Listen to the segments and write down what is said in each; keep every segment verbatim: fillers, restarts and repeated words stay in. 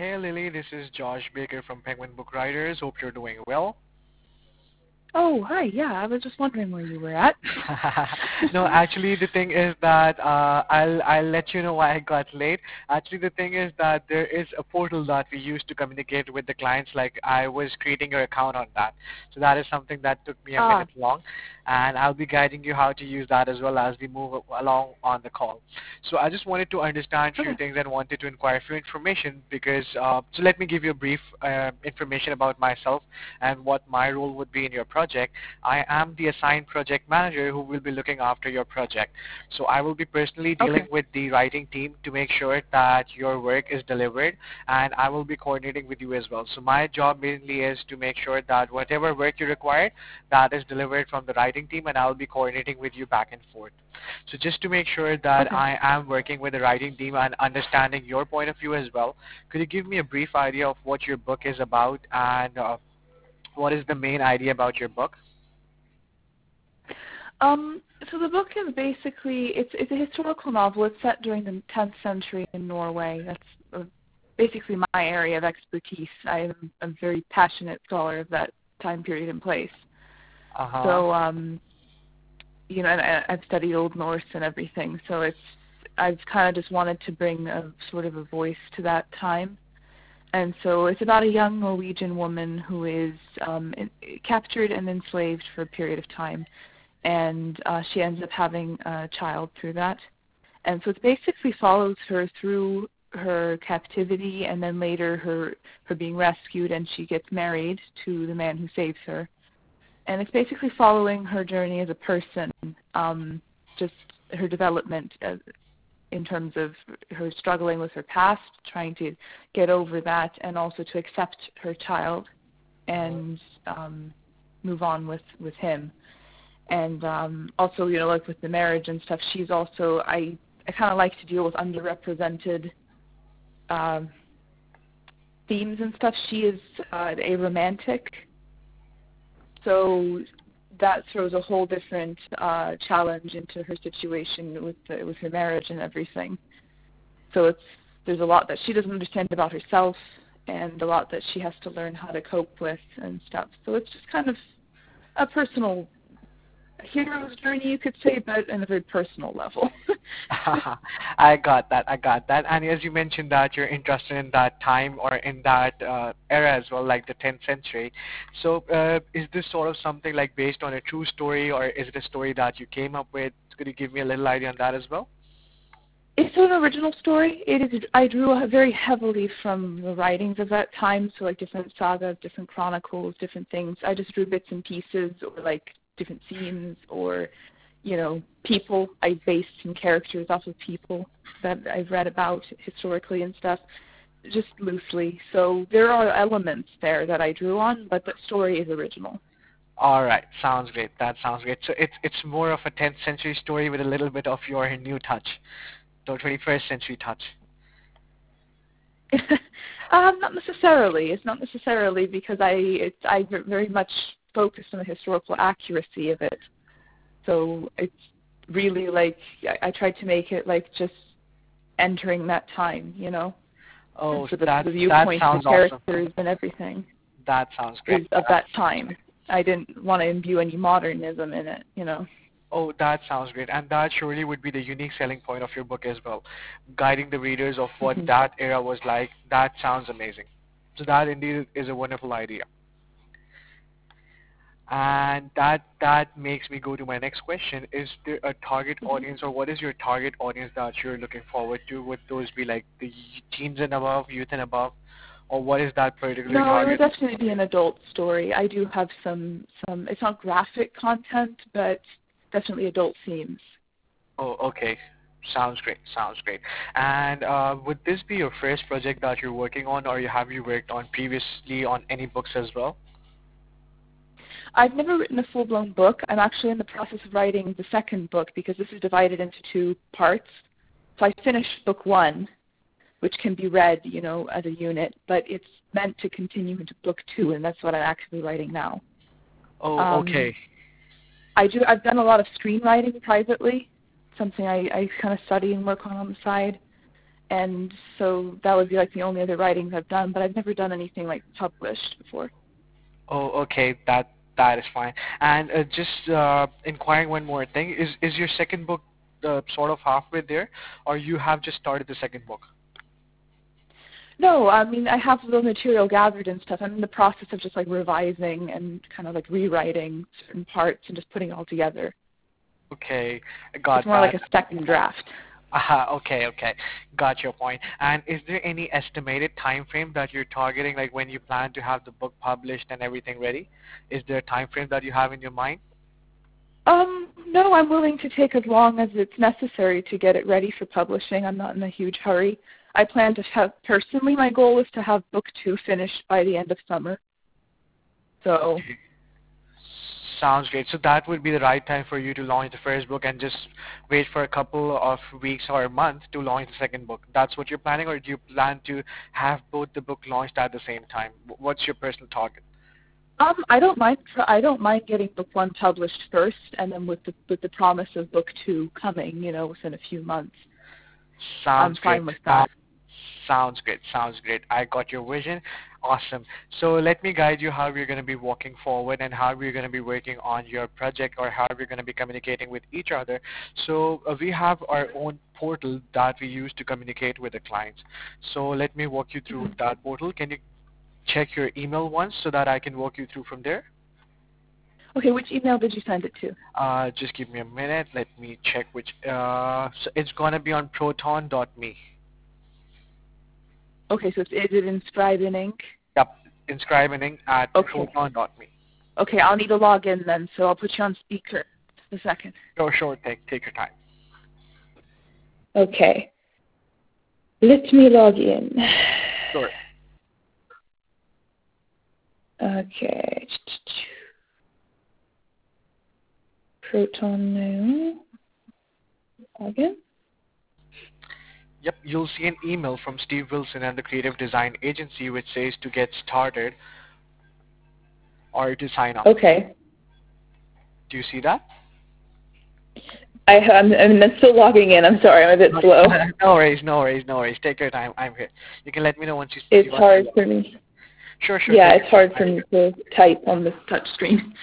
Hey Lily, this is Josh Baker from Penguin Book Writers. Hope you're doing well. Oh, hi. Yeah, I was just wondering where you were at. No, actually the thing is that uh, I'll I'll let you know why I got late. Actually the thing is that there is a portal that we use to communicate with the clients. Like I was creating your account on that, so that is something that took me a Ah, minute long, and I'll be guiding you how to use that as well as we move along on the call. So I just wanted to understand a few okay. things and wanted to inquire a few information because uh, so let me give you a brief uh, information about myself and what my role would be in your project. I am the assigned project manager who will be looking after your project. So I will be personally dealing Okay. with the writing team to make sure that your work is delivered, and I will be coordinating with you as well. So my job mainly is to make sure that whatever work you require, that is delivered from the writing team, and I'll be coordinating with you back and forth. So just to make sure that Okay. I am working with the writing team and understanding your point of view as well, could you give me a brief idea of what your book is about and uh, what is the main idea about your book? Um, so the book is basically, it's it's a historical novel. It's set during the tenth century in Norway. That's uh, basically my area of expertise. I am a very passionate scholar of that time period and place. Uh-huh. So, um, you know, and I, I've studied Old Norse and everything. So it's, I've kind of just wanted to bring a sort of a voice to that time. And so it's about a young Norwegian woman who is um, in, captured and enslaved for a period of time, and uh, she ends up having a child through that. And so it basically follows her through her captivity, and then later her her being rescued, and she gets married to the man who saves her. And it's basically following her journey as a person, um, just her development as, in terms of her struggling with her past, trying to get over that, and also to accept her child and um, move on with, with him. And um, also, you know, like with the marriage and stuff, she's also, I, I kind of like to deal with underrepresented um, themes and stuff. She is uh, a romantic, so that throws a whole different uh, challenge into her situation with the, with her marriage and everything. So it's there's a lot that she doesn't understand about herself, and a lot that she has to learn how to cope with and stuff. So it's just kind of a personal hero's journey, you could say, but on a very personal level. I got that. I got that. And as you mentioned that you're interested in that time or in that uh, era as well, like the tenth century. So uh, is this sort of something like based on a true story, or is it a story that you came up with? Could you give me a little idea on that as well? It's an original story. It is. I drew very heavily from the writings of that time, so like different sagas, different chronicles, different things. I just drew bits and pieces, or like different scenes, or you know, people. I based some characters off of people that I've read about historically and stuff, just loosely. So there are elements there that I drew on, but the story is original. All right, sounds great. That sounds great. So it's it's more of a tenth century story with a little bit of your new touch, the twenty-first century touch. um, not necessarily. It's not necessarily because I it's I very much focused on the historical accuracy of it. So it's really like I, I tried to make it like just entering that time, you know. And Oh, so the, that the that viewpoint of the sounds awesome. characters and everything That sounds great. is of that time. I didn't want to imbue any modernism in it, you know. Oh, that sounds great. And that surely would be the unique selling point of your book as well. Guiding the readers of what that era was like. That sounds amazing. So that indeed is a wonderful idea. And that that makes me go to my next question. Is there a target audience, or what is your target audience that you're looking forward to? Would those be like the teens and above, youth and above? Or what is that particular No, it would target? definitely be an adult story. I do have some, some it's not graphic content, but definitely adult themes. Oh, okay. Sounds great. Sounds great. And uh, would this be your first project that you're working on, or you- have you worked on previously on any books as well? I've never written a full-blown book. I'm actually in the process of writing the second book because this is divided into two parts. So I finished book one, which can be read, you know, as a unit, but it's meant to continue into book two, and that's what I'm actually writing now. Oh, Um, okay. I do. I've done a lot of screenwriting privately, something I, I kind of study and work on on the side, and so that would be like the only other writings I've done, but I've never done anything like published before. Oh, okay, that that is fine. And uh, just uh, inquiring one more thing, is is your second book uh, sort of halfway there, or you have just started the second book? No, I mean, I have the material gathered and stuff. I'm in the process of just like revising and kind of like rewriting certain parts and just putting it all together. Okay, I got It's more that. like a second draft. Aha, okay, okay. Got your point. And is there any estimated time frame that you're targeting, like when you plan to have the book published and everything ready? Is there a time frame that you have in your mind? Um, no, I'm willing to take as long as it's necessary to get it ready for publishing. I'm not in a huge hurry. I plan to have, personally, my goal is to have book two finished by the end of summer. So. Okay. Sounds great. So that would be the right time for you to launch the first book and just wait for a couple of weeks or a month to launch the second book. That's what you're planning, or do you plan to have both the book launched at the same time? What's your personal target? Um, I don't mind. I don't mind getting book one published first, and then with the with the promise of book two coming, you know, within a few months. Sounds I'm fine great. with that. Sounds great. Sounds great. I got your vision. Awesome. So let me guide you how we're going to be walking forward and how we're going to be working on your project, or how we're going to be communicating with each other. So uh, we have our own portal that we use to communicate with the clients. So let me walk you through that portal. Can you check your email once so that I can walk you through from there? Okay, which email did you send it to? Uh, just give me a minute. Let me check which. Uh, so it's going to be on proton dot me. Okay, so it's, is it inscribing ink? Yep, inscribing at okay. proton dot me. Okay, I'll need to log in then, so I'll put you on speaker. Just a second. Sure, sure. Take, take your time. Okay. Let me log in. Sure. Okay. Proton now. Login. Yep, you'll see an email from Steve Wilson and the Creative Design Agency which says to get started or to sign up. Okay. Do you see that? I, I'm, I'm still logging in. I'm sorry, I'm a bit slow. No worries, no worries, no worries. Take your time. I'm here. You can let me know once you. It's you hard for me. Sure, sure. Yeah, it's hard for me to type on this touch screen.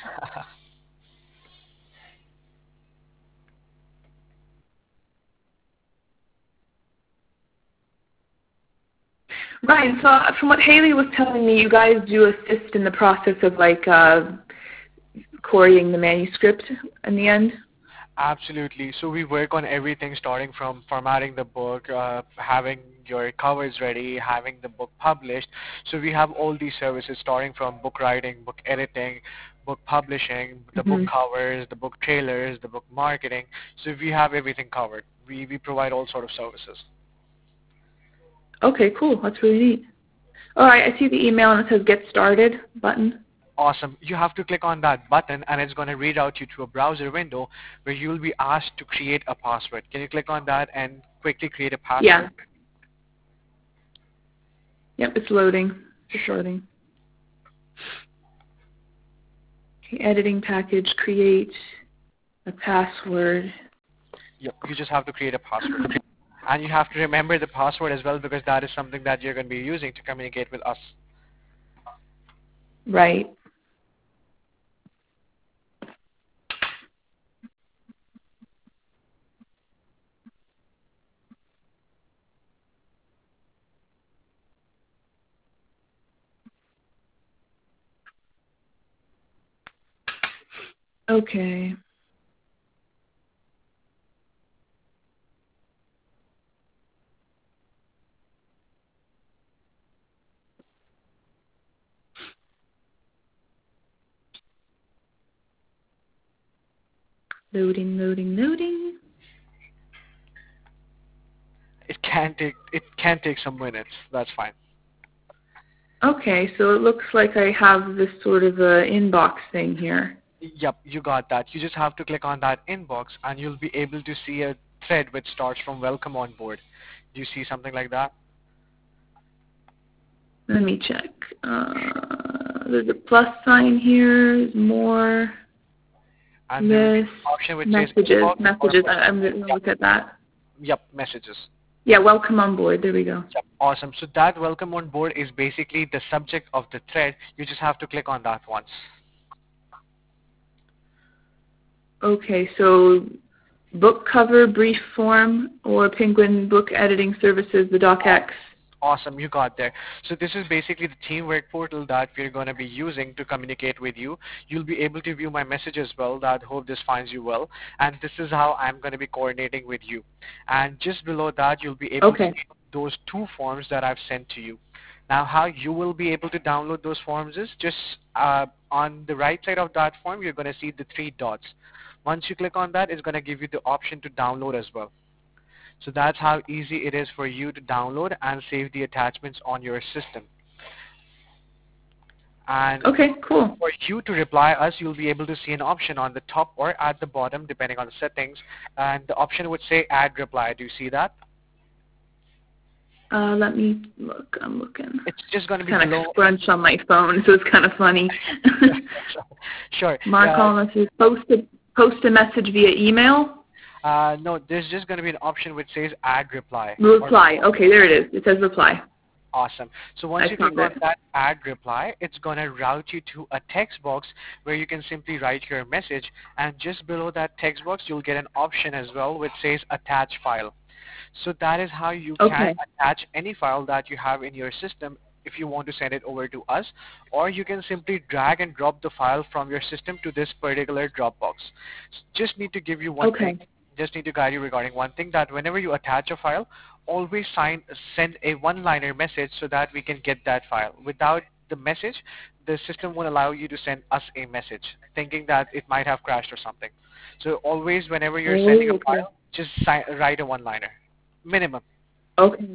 Ryan, so from what Haley was telling me, you guys do assist in the process of like uh, querying the manuscript in the end? Absolutely. So we work on everything starting from formatting the book, uh, having your covers ready, having the book published. So we have all these services starting from book writing, book editing, book publishing, the mm-hmm. book covers, the book trailers, the book marketing. So we have everything covered. We, we provide all sort of services. Okay, cool. That's really neat. All right, I see the email and it says Get Started button. Awesome. You have to click on that button and it's going to read out you to a browser window where you will be asked to create a password. Can you click on that and quickly create a password? Yeah. Yep, it's loading. It's loading. Okay, editing package, create a password. Yep, you just have to create a password. And you have to remember the password as well because that is something that you're going to be using to communicate with us. Right. Okay. Loading, loading, loading. It can take it can take some minutes. That's fine. Okay, so it looks like I have this sort of a inbox thing here. Yep, you got that. You just have to click on that inbox and you'll be able to see a thread which starts from welcome on board. Do you see something like that? Let me check. Uh, there's a plus sign here. There's more. And this option which messages. says Messages. I, I'm going to look at that. Yep, messages. Yeah, welcome on board. There we go. Yep, awesome. So that welcome on board is basically the subject of the thread. You just have to click on that once. Okay, so book cover, brief form, or Penguin Book Editing Services, the DocX. Awesome, you got there. So this is basically the teamwork portal that we're going to be using to communicate with you. You'll be able to view my message as well. That hope this finds you well. And this is how I'm going to be coordinating with you. And just below that, you'll be able Okay. to see those two forms that I've sent to you. Now, how you will be able to download those forms is just uh, on the right side of that form, you're going to see the three dots. Once you click on that, it's going to give you the option to download as well. So that's how easy it is for you to download and save the attachments on your system. And okay, cool. For you to reply us, you'll be able to see an option on the top or at the bottom, depending on the settings. And the option would say Add Reply. Do you see that? Uh, let me look. I'm looking. It's just going to be kind below. of scrunched on my phone, so it's kind of funny. Sure. Mark uh, all messages. Post a, post a message via email. Uh, no, there's just going to be an option which says Add Reply. Reply. Okay, there it is. It says reply. Awesome. So once I you click found on it. that Add Reply, it's going to route you to a text box where you can simply write your message. And just below that text box, you'll get an option as well which says Attach File. So that is how you Okay. can attach any file that you have in your system if you want to send it over to us, or you can simply drag and drop the file from your system to this particular Dropbox. Just need to give you one Okay. thing. Just need to guide you regarding one thing, that whenever you attach a file, always sign, send a one-liner message so that we can get that file. Without the message, the system won't allow you to send us a message, thinking that it might have crashed or something. So always, whenever you're Oh, sending a okay. file, just si write a one-liner, minimum. Okay.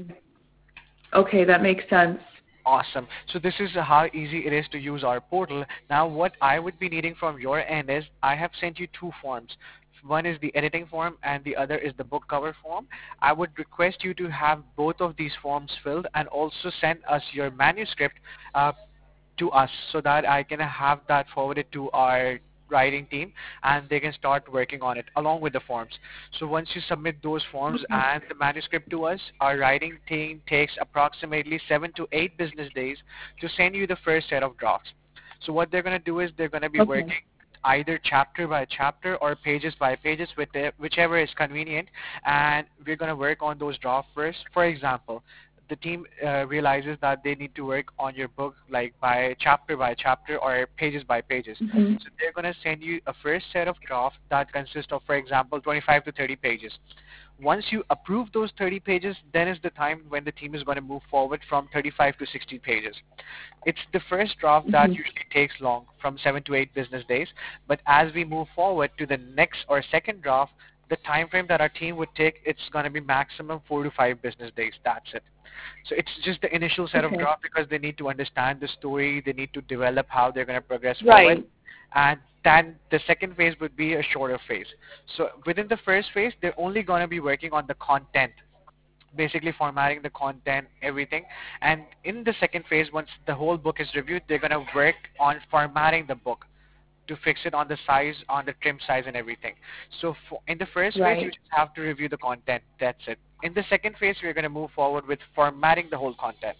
Okay, that makes sense. Awesome. So this is how easy it is to use our portal. Now what I would be needing from your end is I have sent you two forms. One is the editing form and the other is the book cover form. I would request you to have both of these forms filled and also send us your manuscript uh, to us so that I can have that forwarded to our writing team and they can start working on it along with the forms. So once you submit those forms Okay. and the manuscript to us, our writing team takes approximately seven to eight business days to send you the first set of drafts. So what they're going to do is they're going to be Okay. working either chapter by chapter or pages by pages, with the, whichever is convenient, and we're going to work on those drafts first. For example, the team uh, realizes that they need to work on your book like by chapter by chapter or pages by pages. Mm-hmm. So they're going to send you a first set of drafts that consist of, for example, twenty-five to thirty pages. Once you approve those thirty pages, then is the time when the team is going to move forward from thirty-five to sixty pages. It's the first draft that Mm-hmm. usually takes long, from seven to eight business days. But as we move forward to the next or second draft, the time frame that our team would take, it's going to be maximum four to five business days. That's it. So it's just the initial set Okay. of draft because they need to understand the story, they need to develop how they're going to progress Right. forward. And then the second phase would be a shorter phase. So within the first phase, they're only going to be working on the content, basically formatting the content, everything. And in the second phase, once the whole book is reviewed, they're going to work on formatting the book to fix it on the size, on the trim size and everything. So for, in the first phase, you Right. just have to review the content. That's it. In the second phase, we're going to move forward with formatting the whole content.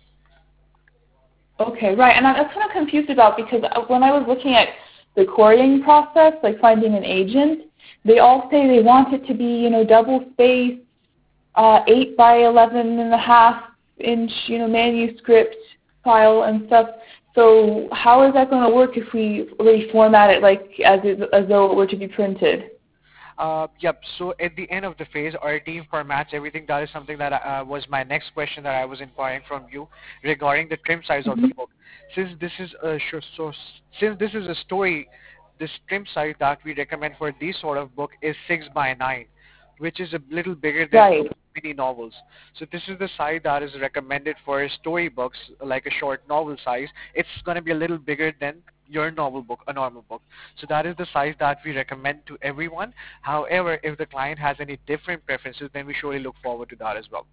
Okay, right. And I'm that's what I'm confused about because when I was looking at the courting process, like finding an agent, they all say they want it to be, you know, double spaced, uh, eight by eleven and a half inch, you know, manuscript file and stuff. So how is that going to work if we reformat it like as it, as though it were to be printed? Uh, yep. So at the end of the phase, our team formats everything. That is something that uh, was my next question that I was inquiring from you regarding the trim size Mm-hmm. of the book. Since this is a sh- so since this is a story, this trim size that we recommend for this sort of book is six by nine, which is a little bigger than Right. mini novels. So this is the size that is recommended for story books, like a short novel size. It's going to be a little bigger than your novel book, a normal book. So that is the size that we recommend to everyone. However, if the client has any different preferences, then we surely look forward to that as well.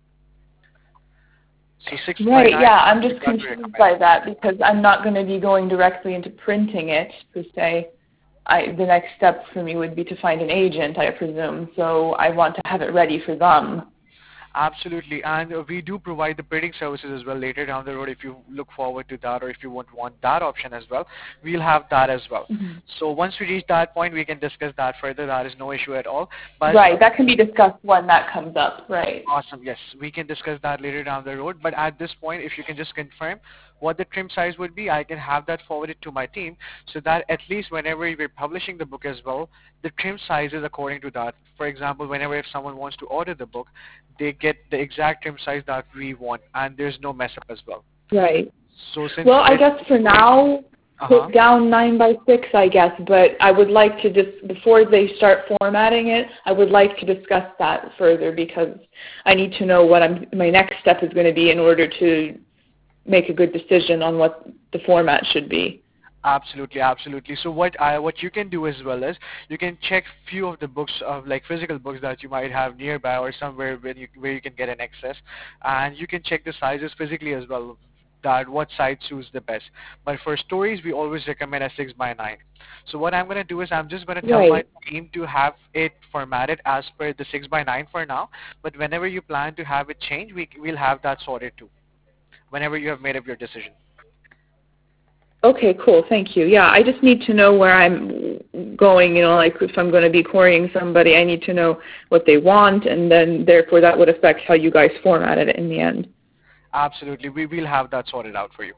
So six by Right, nine yeah, I'm is just what we confused recommend. by that because I'm not going to be going directly into printing it, per se. I, the next step for me would be to find an agent, I presume, so I want to have it ready for them. Absolutely, and uh, we do provide the printing services as well later down the road if you look forward to that or if you want want that option as well. We'll have that as well. Hmm. So once we reach that point, we can discuss that further. That is no issue at all. But Right, that can be discussed when that comes up, right. awesome. Yes, we can discuss that later down the road. But at this point, if you can just confirm what the trim size would be, I can have that forwarded to my team so that at least whenever we're publishing the book as well, the trim size is according to that. For example, whenever if someone wants to order the book, they get the exact trim size that we want, and there's no mess up as well. Right. So since Well, I it, guess for now, uh-huh. put down nine by six, I guess, but I would like to just, before they start formatting it, I would like to discuss that further because I need to know what I'm, my next step is going to be in order to make a good decision on what the format should be. Absolutely, absolutely. So what I what you can do as well is you can check few of the books of like physical books that you might have nearby or somewhere where you where you can get an access, and you can check the sizes physically as well. That what size suits the best. But for stories, we always recommend a six by nine. So what I'm going to do is I'm just going to tell Right. my team to have it formatted as per the six by nine for now. But whenever you plan to have it changed, we we'll have that sorted too. Whenever you have made up your decision. Okay, cool. Thank you. Yeah, I just need to know where I'm going, you know, like if I'm going to be querying somebody, I need to know what they want, and then therefore that would affect how you guys formatted it in the end. Absolutely. We will have that sorted out for you.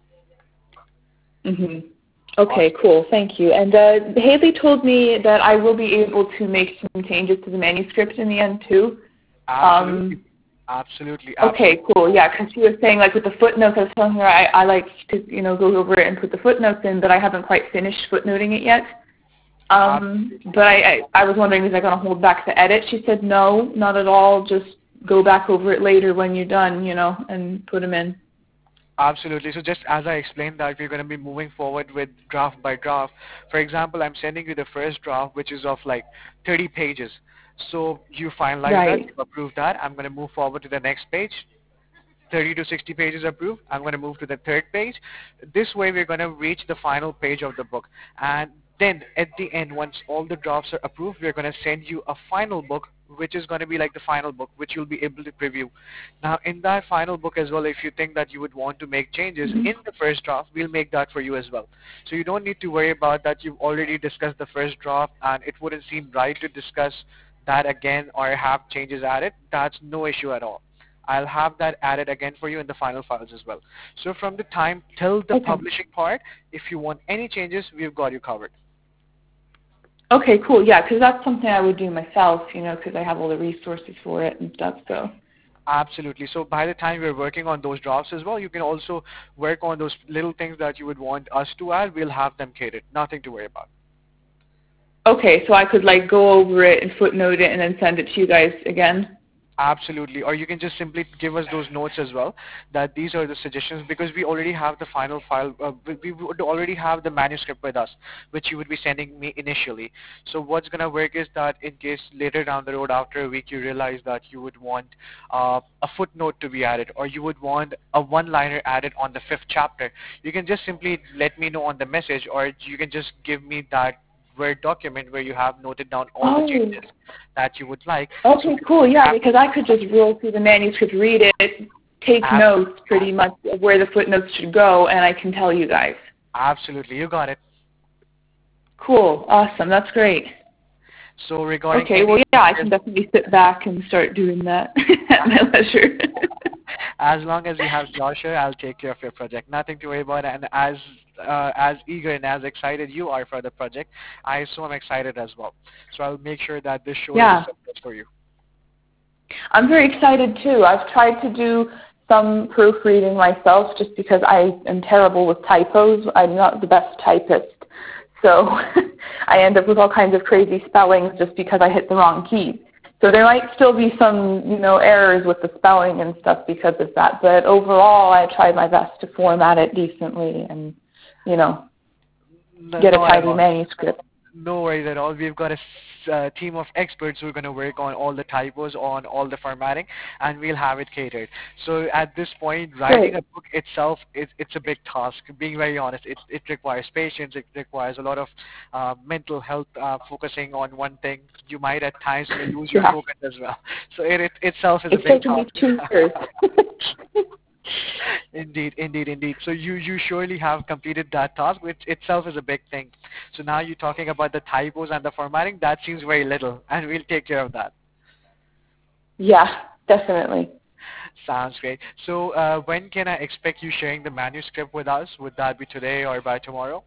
Mhm. Okay, cool. Thank you. And uh, Haley told me that I will be able to make some changes to the manuscript in the end too. Absolutely. Um, absolutely. okay, Absolutely. cool. Yeah, because she was saying like with the footnotes, I was telling her I, I like to you know go over it and put the footnotes in, but I haven't quite finished footnoting it yet. Um, but I, I, I was wondering, is I going to hold back the edit? She said no, not at all. Just go back over it later when you're done, you know, and put them in. Absolutely. So just as I explained that we're going to be moving forward with draft by draft. For example, I'm sending you the first draft, which is of like thirty pages. So you finalize that, Right. you approve that. I'm going to move forward to the next page. thirty to sixty pages approved. I'm going to move to the third page. This way we're going to reach the final page of the book. And then at the end, once all the drafts are approved, we're going to send you a final book, which is going to be like the final book, which you'll be able to preview. Now, in that final book as well, if you think that you would want to make changes Mm-hmm. in the first draft, we'll make that for you as well. So you don't need to worry about that. You've already discussed the first draft, and it wouldn't seem right to discuss that again or have changes added. That's no issue at all. I'll have that added again for you in the final files as well. So from the time till the Okay. publishing part, if you want any changes, we've got you covered. Okay, cool. Yeah, because that's something I would do myself, you know, because I have all the resources for it and stuff. So. Absolutely. So by the time we're working on those drafts as well, you can also work on those little things that you would want us to add. We'll have them catered. Nothing to worry about. Okay, so I could like go over it and footnote it and then send it to you guys again. Absolutely. Or you can just simply give us those notes as well, that these are the suggestions, because we already have the final file, uh, we, we would already have the manuscript with us, which you would be sending me initially. So what's going to work is that in case later down the road after a week you realize that you would want uh, a footnote to be added, or you would want a one-liner added on the fifth chapter, you can just simply let me know on the message, or you can just give me that Word document where you have noted down all Oh. the changes that you would like. Okay, So cool. Yeah, because I could just roll through the manuscript, read it, take Absolutely. notes pretty much of where the footnotes should go, and I can tell you guys. Absolutely, you got it. Cool. Awesome. That's great. So regarding Okay, any well, yeah, I can definitely sit back and start doing that at my leisure. as long as you have Joshua, I'll take care of your project. Nothing to worry about. And as uh, as eager and as excited you are for the project, I assume I'm excited as well. So I'll make sure that this show Yeah. is a success for you. I'm very excited too. I've tried to do some proofreading myself just because I am terrible with typos. I'm not the best typist. So I end up with all kinds of crazy spellings just because I hit the wrong key. So there might still be some, you know, errors with the spelling and stuff because of that. But overall, I tried my best to format it decently and, you know, No, get a not at tidy all. manuscript. No worries at all. We've got a uh, team of experts who are going to work on all the typos, on all the formatting, and we'll have it catered. So at this point, writing Great. a book itself, it, it's a big task. Being very honest, it, it requires patience. It requires a lot of uh, mental health, uh, focusing on one thing. You might at times may lose your Yeah. focus as well. So it, it itself is a It's big taken me two years. task. Indeed, indeed, indeed. So you, you surely have completed that task, which itself is a big thing. So now you're talking about the typos and the formatting. That seems very little, and we'll take care of that. Yeah, definitely. Sounds great. So uh, when can I expect you sharing the manuscript with us? Would that be today or by tomorrow?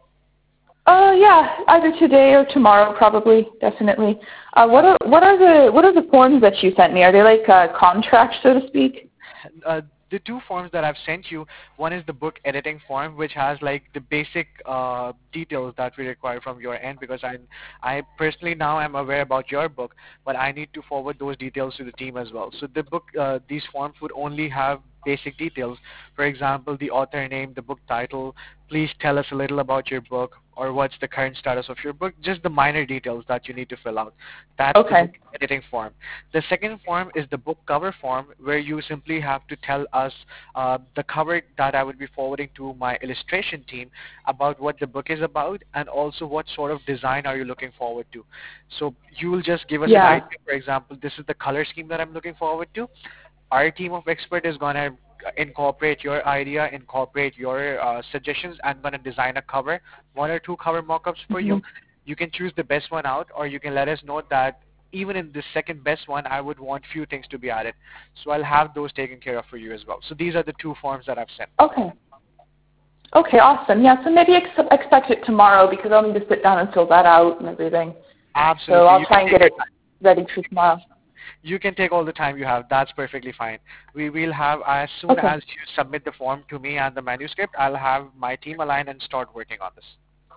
Uh, yeah, either today or tomorrow, probably, definitely. Uh, what are what are the what are the forms that you sent me? Are they like uh, contracts, so to speak? Uh, the two forms that I've sent you, one is the book editing form, which has like the basic uh, details that we require from your end, because I, I personally now am aware about your book, but I need to forward those details to the team as well. So the book, uh, these forms would only have basic details. For example, the author name, the book title, please tell us a little about your book, or what's the current status of your book, just the minor details that you need to fill out. That's the Okay. book editing form. The second form is the book cover form, where you simply have to tell us uh, the cover that I would be forwarding to my illustration team about what the book is about, and also what sort of design are you looking forward to. So you will just give us an Yeah. idea. For example, this is the color scheme that I'm looking forward to. Our team of experts is going to incorporate your idea, incorporate your uh, suggestions, and going to design a cover, one or two cover mock-ups for hmm you. You can choose the best one out, or you can let us know that even in the second best one, I would want few things to be added. So I'll have those taken care of for you as well. So these are the two forms that I've sent. Okay. Okay, awesome. Yeah, so maybe ex- expect it tomorrow because I'll need to sit down and fill that out and everything. So Absolutely. I'll You try can and take get your it time. ready for tomorrow. You can take all the time you have. That's perfectly fine. We will have, as soon Okay. as you submit the form to me and the manuscript, I'll have my team align and start working on this.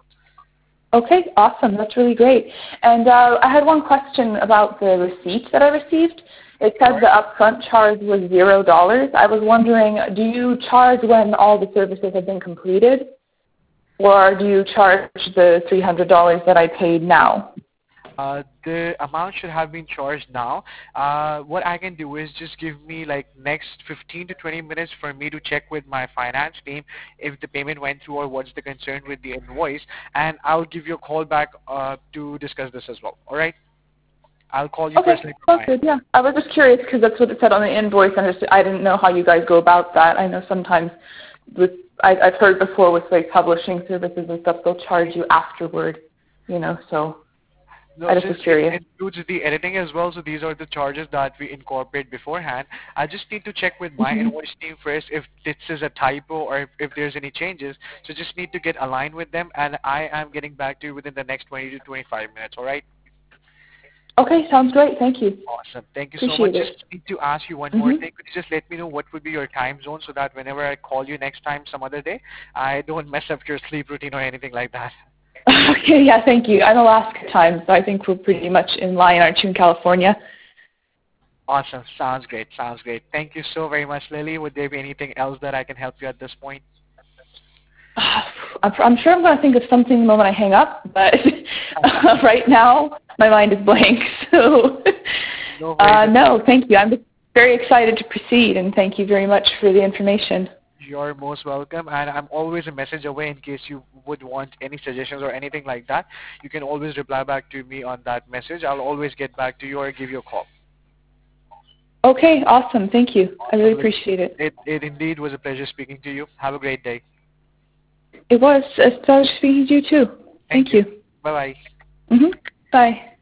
Okay, awesome. That's really great. And uh, I had one question about the receipt that I received. It said Sure. the upfront charge was zero dollars. I was wondering, do you charge when all the services have been completed, or do you charge the three hundred dollars that I paid now? Uh, the amount should have been charged now. Uh, what I can do is just give me like next fifteen to twenty minutes for me to check with my finance team if the payment went through or what's the concern with the invoice, and I'll give you a call back uh, to discuss this as well. All right? I'll call you Okay, personally from sounds mine. good. Yeah, I was just curious because that's what it said on the invoice, and I just- I didn't know how you guys go about that. I know sometimes with I, I've heard before with like publishing services and stuff, they'll charge you afterward, you know. So No, I just was since it curious. includes the editing as well, so these are the charges that we incorporate beforehand. I just need to check with my hmm invoice team first if this is a typo or if, if there's any changes. So just need to get aligned with them, and I am getting back to you within the next twenty to twenty-five minutes, all right? Okay, sounds great. Thank you. Awesome. Thank you so much. Appreciate Just it. need to ask you one more hmm thing. Could you just let me know what would be your time zone so that whenever I call you next time some other day, I don't mess up your sleep routine or anything like that? Okay, yeah, thank you. I'm Alaska time, so I think we're pretty much in line, aren't you, in California? Awesome. Sounds great. Sounds great. Thank you so very much, Lily. Would there be anything else that I can help you at this point? I'm I'm sure I'm going to think of something the moment I hang up, but right now my mind is blank. So No uh, worries. no, thank you. I'm just very excited to proceed, and thank you very much for the information. You're most welcome, and I'm always a message away in case you would want any suggestions or anything like that. You can always reply back to me on that message. I'll always get back to you or give you a call. Okay, awesome. Thank you. I really Awesome. appreciate it. It, it indeed was a pleasure speaking to you. Have a great day. It was a pleasure speaking to you too. Thank Thank you. you. Bye-bye. hmm Bye.